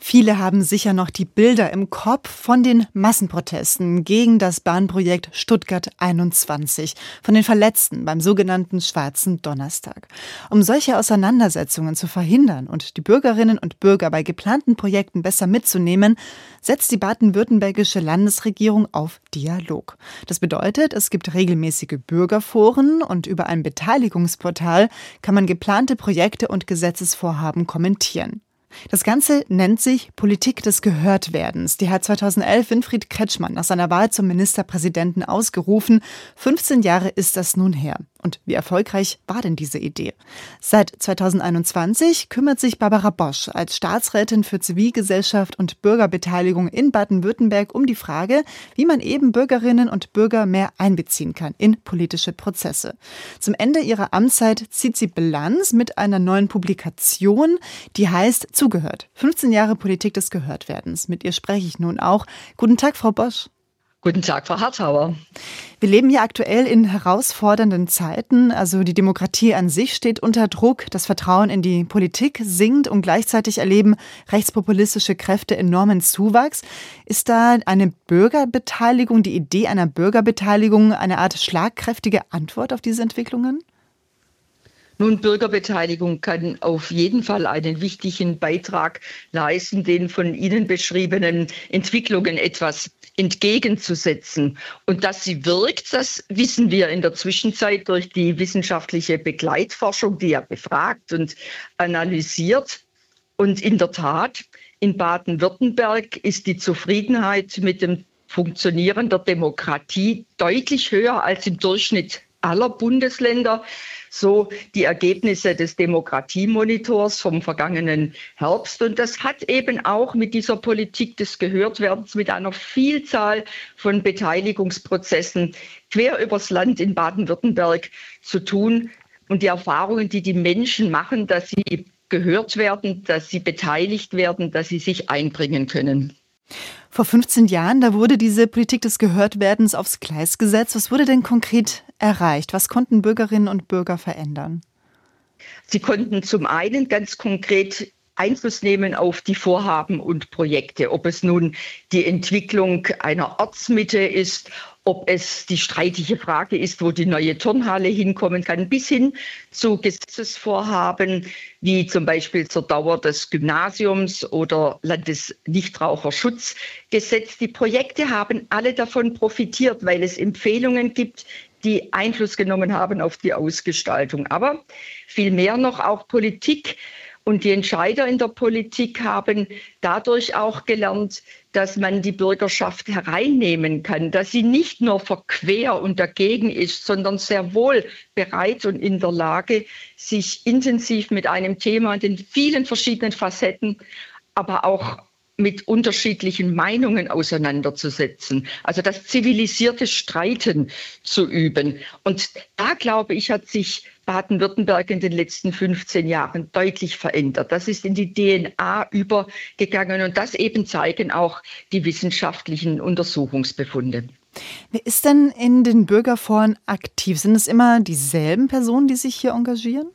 Viele haben sicher noch die Bilder im Kopf von den Massenprotesten gegen das Bahnprojekt Stuttgart 21, von den Verletzten beim sogenannten Schwarzen Donnerstag. Um solche Auseinandersetzungen zu verhindern und die Bürgerinnen und Bürger bei geplanten Projekten besser mitzunehmen, setzt die baden-württembergische Landesregierung auf Dialog. Das bedeutet, es gibt regelmäßige Bürgerforen und über ein Beteiligungsportal kann man geplante Projekte und Gesetzesvorhaben kommentieren. Das Ganze nennt sich Politik des Gehörtwerdens. Die hat 2011 Winfried Kretschmann nach seiner Wahl zum Ministerpräsidenten ausgerufen. 15 Jahre ist das nun her. Und wie erfolgreich war denn diese Idee? Seit 2021 kümmert sich Barbara Bosch als Staatsrätin für Zivilgesellschaft und Bürgerbeteiligung in Baden-Württemberg um die Frage, wie man eben Bürgerinnen und Bürger mehr einbeziehen kann in politische Prozesse. Zum Ende ihrer Amtszeit zieht sie Bilanz mit einer neuen Publikation, die heißt Zugehört. 15 Jahre Politik des Gehörtwerdens. Mit ihr spreche ich nun auch. Guten Tag, Frau Bosch. Guten Tag, Frau Harthauer. Wir leben ja aktuell in herausfordernden Zeiten. Also die Demokratie an sich steht unter Druck, das Vertrauen in die Politik sinkt und gleichzeitig erleben rechtspopulistische Kräfte enormen Zuwachs. Ist da eine Bürgerbeteiligung, die Idee einer Bürgerbeteiligung, eine Art schlagkräftige Antwort auf diese Entwicklungen? Nun, Bürgerbeteiligung kann auf jeden Fall einen wichtigen Beitrag leisten, den von Ihnen beschriebenen Entwicklungen etwas entgegenzusetzen. Und dass sie wirkt, das wissen wir in der Zwischenzeit durch die wissenschaftliche Begleitforschung, die ja befragt und analysiert. Und in der Tat, in Baden-Württemberg ist die Zufriedenheit mit dem Funktionieren der Demokratie deutlich höher als im Durchschnitt aller Bundesländer. So die Ergebnisse des Demokratiemonitors vom vergangenen Herbst. Und das hat eben auch mit dieser Politik des Gehörtwerdens, mit einer Vielzahl von Beteiligungsprozessen quer übers Land in Baden-Württemberg zu tun. Und die Erfahrungen, die die Menschen machen, dass sie gehört werden, dass sie beteiligt werden, dass sie sich einbringen können. Vor 15 Jahren, da wurde diese Politik des Gehörtwerdens aufs Gleis gesetzt. Was wurde denn konkret erreicht? Was konnten Bürgerinnen und Bürger verändern? Sie konnten zum einen ganz konkret Einfluss nehmen auf die Vorhaben und Projekte, ob es nun die Entwicklung einer Ortsmitte ist, ob es die streitige Frage ist, wo die neue Turnhalle hinkommen kann, bis hin zu Gesetzesvorhaben wie zum Beispiel zur Dauer des Gymnasiums oder Landesnichtraucherschutzgesetz. Die Projekte haben alle davon profitiert, weil es Empfehlungen gibt, die Einfluss genommen haben auf die Ausgestaltung. Aber viel mehr noch auch Politik. Und die Entscheider in der Politik haben dadurch auch gelernt, dass man die Bürgerschaft hereinnehmen kann, dass sie nicht nur verquer und dagegen ist, sondern sehr wohl bereit und in der Lage, sich intensiv mit einem Thema in den vielen verschiedenen Facetten, aber auch mit unterschiedlichen Meinungen auseinanderzusetzen. Also das zivilisierte Streiten zu üben. Und da, glaube ich, hat sich Baden-Württemberg in den letzten 15 Jahren deutlich verändert. Das ist in die DNA übergegangen und das eben zeigen auch die wissenschaftlichen Untersuchungsbefunde. Wer ist denn in den Bürgerforen aktiv? Sind es immer dieselben Personen, die sich hier engagieren?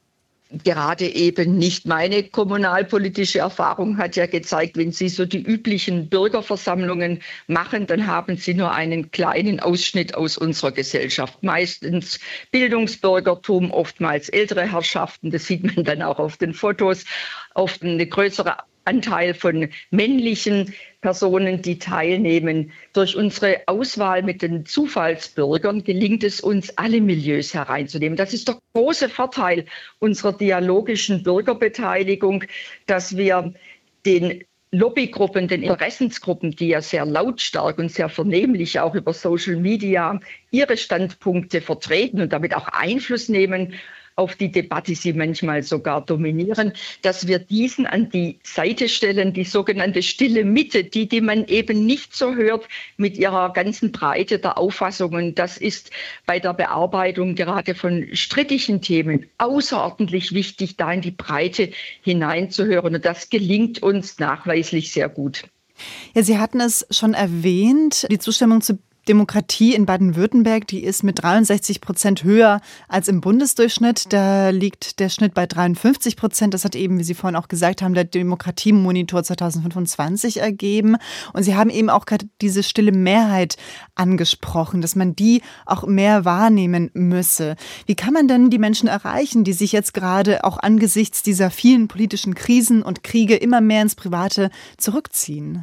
Gerade eben nicht. Meine kommunalpolitische Erfahrung hat ja gezeigt, wenn Sie so die üblichen Bürgerversammlungen machen, dann haben Sie nur einen kleinen Ausschnitt aus unserer Gesellschaft. Meistens Bildungsbürgertum, oftmals ältere Herrschaften, das sieht man dann auch auf den Fotos, oft eine größere Anteil von männlichen Personen, die teilnehmen. Durch unsere Auswahl mit den Zufallsbürgern gelingt es uns, alle Milieus hereinzunehmen. Das ist der große Vorteil unserer dialogischen Bürgerbeteiligung, dass wir den Lobbygruppen, den Interessensgruppen, die ja sehr lautstark und sehr vernehmlich auch über Social Media ihre Standpunkte vertreten und damit auch Einfluss nehmen auf die Debatte, sie manchmal sogar dominieren, dass wir diesen an die Seite stellen, die sogenannte stille Mitte, die man eben nicht so hört mit ihrer ganzen Breite der Auffassungen. Das ist bei der Bearbeitung gerade von strittigen Themen außerordentlich wichtig, da in die Breite hineinzuhören. Und das gelingt uns nachweislich sehr gut. Ja, Sie hatten es schon erwähnt, die Zustimmung zu Demokratie in Baden-Württemberg, die ist mit 63% höher als im Bundesdurchschnitt. Da liegt der Schnitt bei 53%. Das hat eben, wie Sie vorhin auch gesagt haben, der Demokratiemonitor 2025 ergeben. Und Sie haben eben auch gerade diese stille Mehrheit angesprochen, dass man die auch mehr wahrnehmen müsse. Wie kann man denn die Menschen erreichen, die sich jetzt gerade auch angesichts dieser vielen politischen Krisen und Kriege immer mehr ins Private zurückziehen?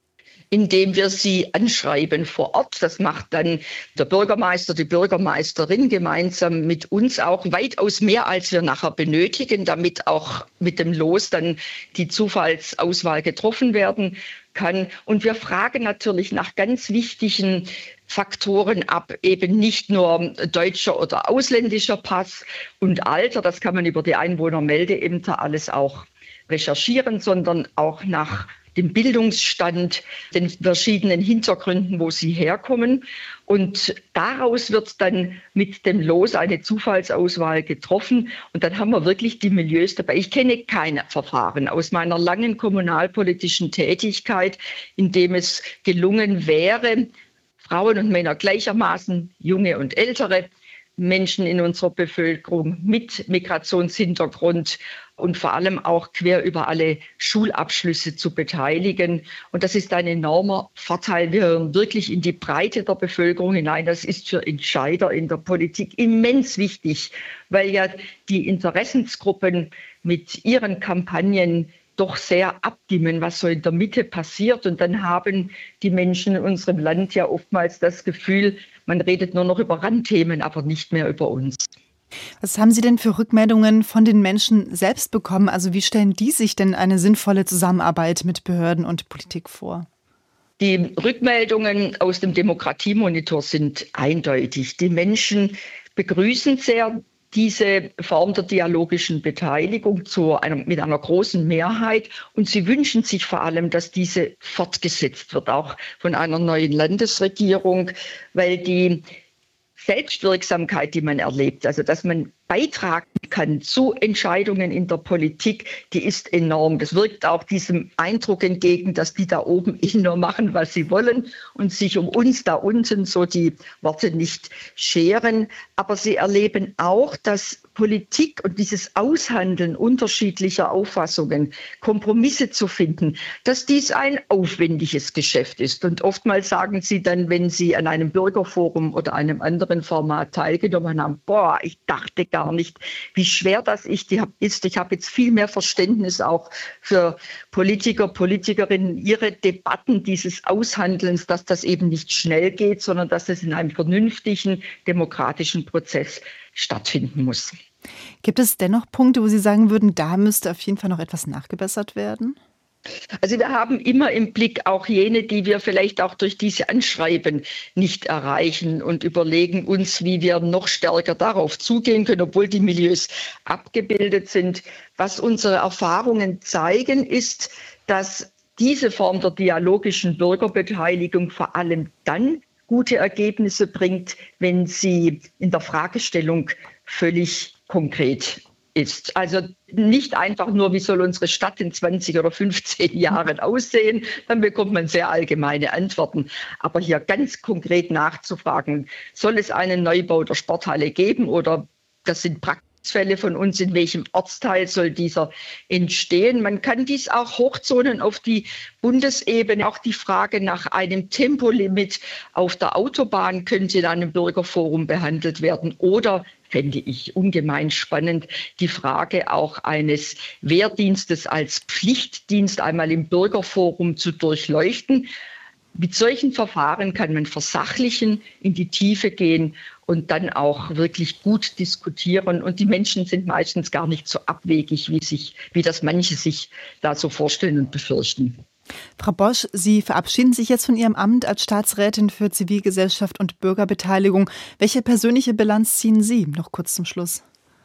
Indem wir sie anschreiben vor Ort. Das macht dann der Bürgermeister, die Bürgermeisterin gemeinsam mit uns auch weitaus mehr, als wir nachher benötigen, damit auch mit dem Los dann die Zufallsauswahl getroffen werden kann. Und wir fragen natürlich nach ganz wichtigen Faktoren ab, eben nicht nur deutscher oder ausländischer Pass und Alter, das kann man über die Einwohnermeldeämter alles auch recherchieren, sondern auch nach dem Bildungsstand, den verschiedenen Hintergründen, wo sie herkommen. Und daraus wird dann mit dem Los eine Zufallsauswahl getroffen. Und dann haben wir wirklich die Milieus dabei. Ich kenne keine Verfahren aus meiner langen kommunalpolitischen Tätigkeit, in dem es gelungen wäre, Frauen und Männer gleichermaßen, junge und ältere Menschen in unserer Bevölkerung mit Migrationshintergrund und vor allem auch quer über alle Schulabschlüsse zu beteiligen. Und das ist ein enormer Vorteil. Wir hören wirklich in die Breite der Bevölkerung hinein. Das ist für Entscheider in der Politik immens wichtig, weil ja die Interessensgruppen mit ihren Kampagnen doch sehr abdimmen, was so in der Mitte passiert. Und dann haben die Menschen in unserem Land ja oftmals das Gefühl, man redet nur noch über Randthemen, aber nicht mehr über uns. Was haben Sie denn für Rückmeldungen von den Menschen selbst bekommen? Also wie stellen die sich denn eine sinnvolle Zusammenarbeit mit Behörden und Politik vor? Die Rückmeldungen aus dem Demokratiemonitor sind eindeutig. Die Menschen begrüßen sehr diese Form der dialogischen Beteiligung mit einer großen Mehrheit. Und sie wünschen sich vor allem, dass diese fortgesetzt wird, auch von einer neuen Landesregierung, weil die Selbstwirksamkeit, die man erlebt, also dass man beitragen kann zu Entscheidungen in der Politik, die ist enorm. Das wirkt auch diesem Eindruck entgegen, dass die da oben nur machen, was sie wollen und sich um uns da unten so die Worte nicht scheren. Aber sie erleben auch, dass Politik und dieses Aushandeln unterschiedlicher Auffassungen, Kompromisse zu finden, dass dies ein aufwendiges Geschäft ist. Und oftmals sagen sie dann, wenn sie an einem Bürgerforum oder einem anderen Format teilgenommen haben, boah, ich dachte gar nicht, wie schwer das ist. Ich habe jetzt viel mehr Verständnis auch für Politiker, Politikerinnen, ihre Debatten dieses Aushandelns, dass das eben nicht schnell geht, sondern dass es in einem vernünftigen, demokratischen Prozess stattfinden muss. Gibt es dennoch Punkte, wo Sie sagen würden, da müsste auf jeden Fall noch etwas nachgebessert werden? Also wir haben immer im Blick auch jene, die wir vielleicht auch durch diese Anschreiben nicht erreichen und überlegen uns, wie wir noch stärker darauf zugehen können, obwohl die Milieus abgebildet sind. Was unsere Erfahrungen zeigen, ist, dass diese Form der dialogischen Bürgerbeteiligung vor allem dann gute Ergebnisse bringt, wenn sie in der Fragestellung völlig konkret ist. Also nicht einfach nur, wie soll unsere Stadt in 20 oder 15 Jahren aussehen, dann bekommt man sehr allgemeine Antworten. Aber hier ganz konkret nachzufragen, soll es einen Neubau der Sporthalle geben oder das sind Praxisfälle von uns, in welchem Ortsteil soll dieser entstehen? Man kann dies auch hochzonen auf die Bundesebene. Auch die Frage nach einem Tempolimit auf der Autobahn könnte in einem Bürgerforum behandelt werden oder fände ich ungemein spannend, die Frage auch eines Wehrdienstes als Pflichtdienst einmal im Bürgerforum zu durchleuchten. Mit solchen Verfahren kann man versachlichen, in die Tiefe gehen und dann auch wirklich gut diskutieren. Und die Menschen sind meistens gar nicht so abwegig, wie das manche sich da so vorstellen und befürchten. Frau Bosch, Sie verabschieden sich jetzt von Ihrem Amt als Staatsrätin für Zivilgesellschaft und Bürgerbeteiligung. Welche persönliche Bilanz ziehen Sie? Noch kurz zum Schluss.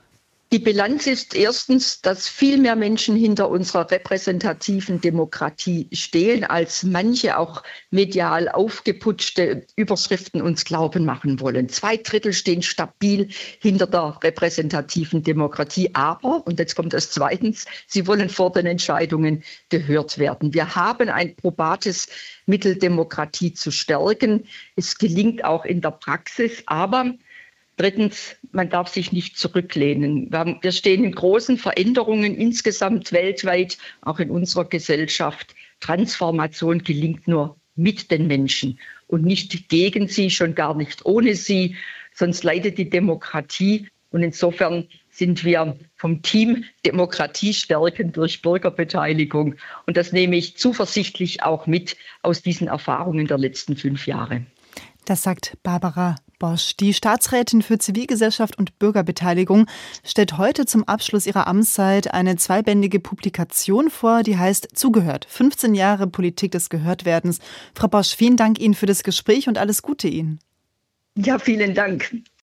Die Bilanz ist erstens, dass viel mehr Menschen hinter unserer repräsentativen Demokratie stehen, als manche auch medial aufgeputschte Überschriften uns glauben machen wollen. 2/3 stehen stabil hinter der repräsentativen Demokratie. Aber, und jetzt kommt das Zweitens, sie wollen vor den Entscheidungen gehört werden. Wir haben ein probates Mittel, Demokratie zu stärken. Es gelingt auch in der Praxis, aber drittens, man darf sich nicht zurücklehnen. Wir stehen in großen Veränderungen insgesamt weltweit, auch in unserer Gesellschaft. Transformation gelingt nur mit den Menschen und nicht gegen sie, schon gar nicht ohne sie. Sonst leidet die Demokratie. Und insofern sind wir vom Team Demokratie stärken durch Bürgerbeteiligung. Und das nehme ich zuversichtlich auch mit aus diesen Erfahrungen der letzten 5 Jahre. Das sagt Barbara Bosch. Die Staatsrätin für Zivilgesellschaft und Bürgerbeteiligung stellt heute zum Abschluss ihrer Amtszeit eine 2-bändige Publikation vor, die heißt Zugehört. 15 Jahre Politik des Gehörtwerdens. Frau Bosch, vielen Dank Ihnen für das Gespräch und alles Gute Ihnen. Ja, vielen Dank.